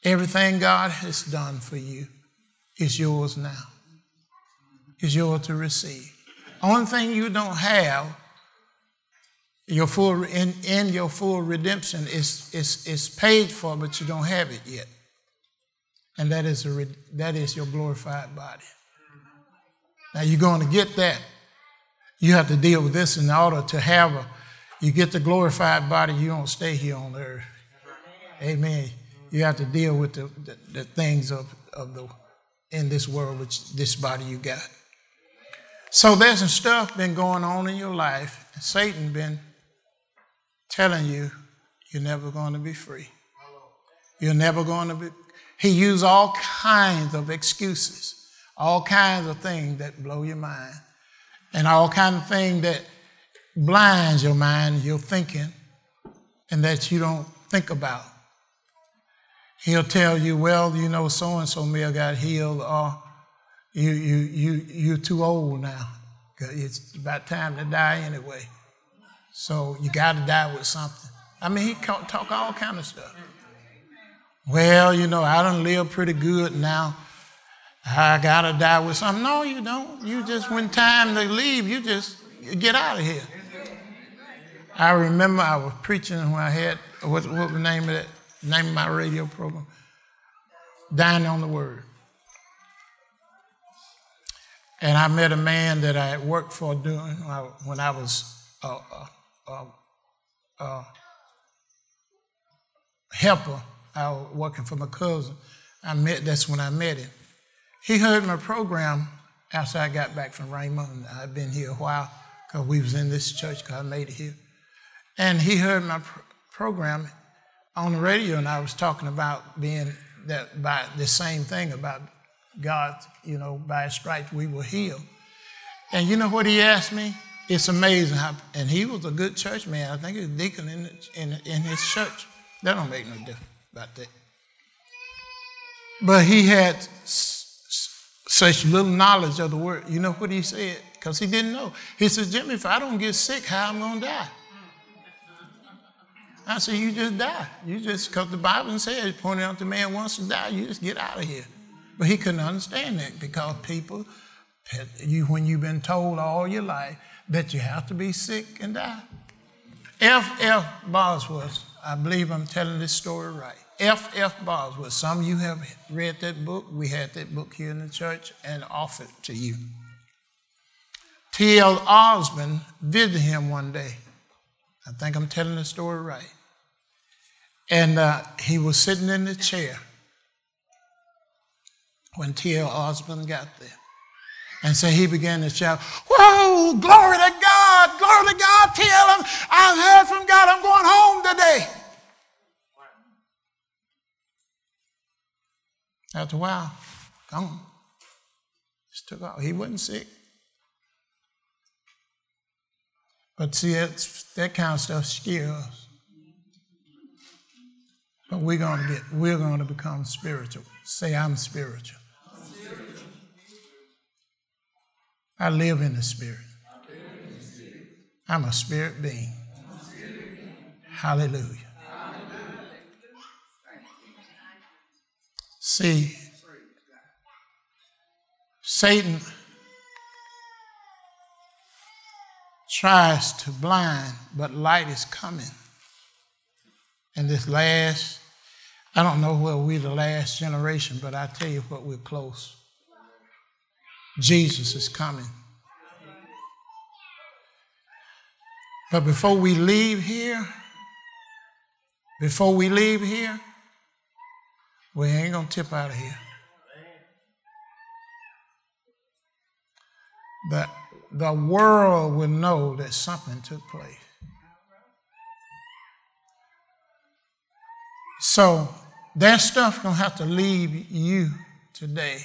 Everything God has done for you is yours now. It's yours to receive. Only thing you don't have, your full in your full redemption is paid for, but you don't have it yet. And that is your glorified body. Now you're going to get that. You have to deal with this in order to have you get the glorified body, you don't stay here on earth. Amen. You have to deal with the things of the in this world, which this body you got. So there's some stuff been going on in your life. Satan been telling you you're never going to be free. You're never going to be. He used all kinds of excuses, all kinds of things that blow your mind, and all kinds of things that blinds your mind, your thinking, and that you don't think about. He'll tell you, well, you know, so-and-so may have got healed, or you're too old now. It's about time to die anyway. So you got to die with something. I mean, he talk all kind of stuff. Well, you know, I done live pretty good now. I got to die with something. No, you don't. You just, when time to leave, you just get out of here. I remember I was preaching when I had, what was the name of that? Name of my radio program? Dining on the Word. And I met a man that I had worked for when I was helper. I was working for my cousin. That's when I met him. He heard my program after I got back from Raymond. I'd been here a while because we was in this church because I made it here. And he heard my program on the radio, and I was talking about being that by the same thing about God, you know, by his stripes we were healed. And you know what he asked me? It's amazing how, and he was a good church man. I think he was a deacon in his church. That don't make no difference about that. But he had such little knowledge of the word. You know what he said? Because he didn't know. He said, Jimmy, if I don't get sick, how am I going to die? I said, you just die. You just, because the Bible says, it pointed out the man wants to die, you just get out of here. But he couldn't understand that because people, when you've been told all your life that you have to be sick and die. F.F. Bosworth, I believe I'm telling this story right. F.F. Bosworth, some of you have read that book. We had that book here in the church and offered to you. T.L. Osborne visited him one day. I think I'm telling the story right. And he was sitting in the chair when T.L. Osborne got there. And so he began to shout, whoa, glory to God, T.L. I've heard from God, I'm going home today. After a while, gone. Just took off. He wasn't sick. But see, that kind of stuff scares us. But we're going to become spiritual. Say, I'm spiritual. I live in the Spirit. I'm a spirit being. Hallelujah. See, Satan tries to blind, but light is coming. And this last, I don't know whether we're the last generation, but I tell you what, we're close. Jesus is coming. But before we leave here, we ain't going to tip out of here. The world will know that something took place. So that stuff going to have to leave you today.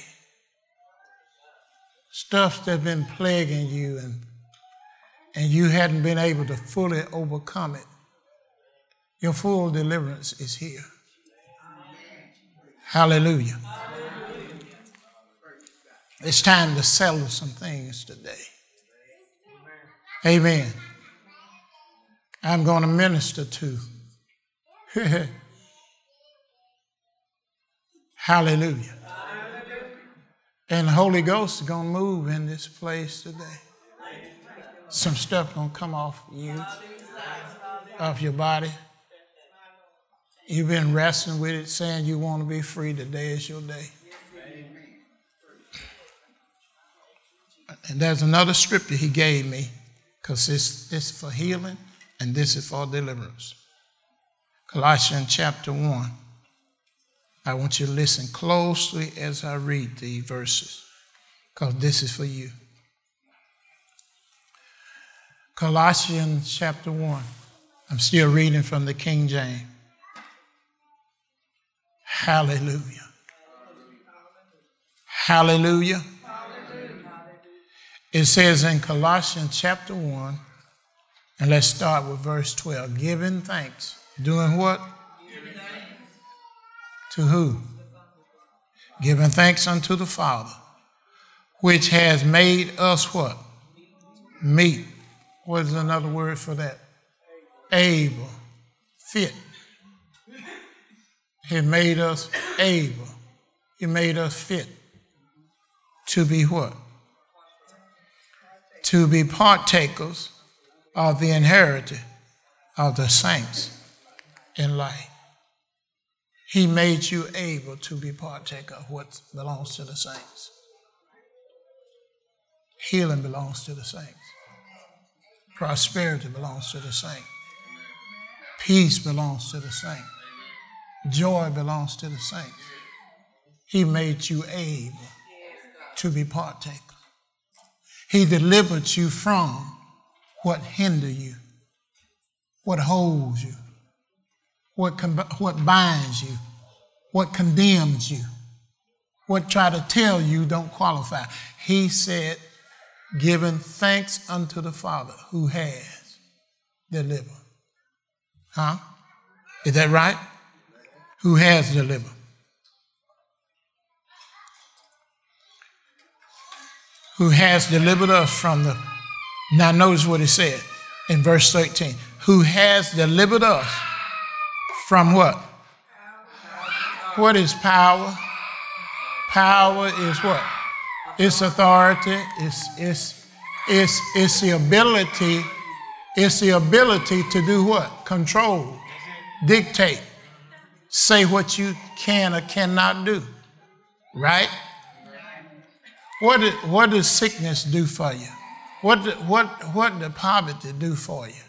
Stuff that's been plaguing you and you hadn't been able to fully overcome it. Your full deliverance is here. Hallelujah. It's time to settle some things today. Amen. I'm going to minister to Hallelujah. And the Holy Ghost is going to move in this place today. Some stuff going to come off you, off your body. You've been wrestling with it, saying you want to be free. Today is your day. And there's another scripture he gave me, because this is for healing and this is for deliverance. Colossians chapter 1. I want you to listen closely as I read these verses, because this is for you. Colossians chapter 1. I'm still reading from the King James. Hallelujah. Hallelujah. It says in Colossians chapter 1, and let's start with verse 12. Giving thanks. Doing what? Giving thanks. To who? Giving thanks unto the Father, which has made us what? Meet. What is another word for that? Able. Fit. He made us able. He made us fit. To be what? To be partakers of the inheritance of the saints in light. He made you able to be partaker of what belongs to the saints. Healing belongs to the saints. Prosperity belongs to the saints. Peace belongs to the saints. Joy belongs to the saints. He made you able to be partaker. He delivered you from what hinder you, what holds you, what binds you, what condemns you, what try to tell you don't qualify. He said, giving thanks unto the Father who has delivered. Huh? Is that right? Who has delivered. Who has delivered us from the... Now notice what it said in verse 13. Who has delivered us from what? What is power? Power is what? It's authority. It's the ability. It's the ability to do what? Control, dictate, say what you can or cannot do. Right? What does sickness do for you? What did poverty do for you?